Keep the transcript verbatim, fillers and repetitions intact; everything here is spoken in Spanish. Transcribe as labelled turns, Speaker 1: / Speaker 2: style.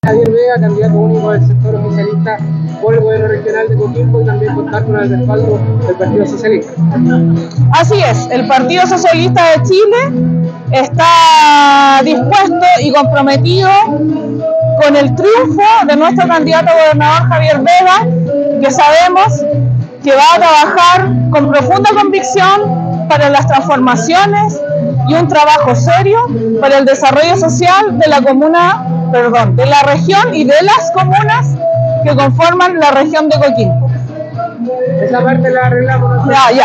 Speaker 1: Javier Vega, candidato único del sector oficialista por el gobierno regional de Coquimbo, y también contar con el respaldo del Partido Socialista.
Speaker 2: Así es, el Partido Socialista de Chile está dispuesto y comprometido con el triunfo de nuestro candidato gobernador Javier Vega, que sabemos que va a trabajar con profunda convicción para las transformaciones y un trabajo serio para el desarrollo social de la comuna, perdón, de la región y de las comunas que conforman la región de Coquimbo.
Speaker 1: Esa parte la arreglamos.
Speaker 2: Ya, ya.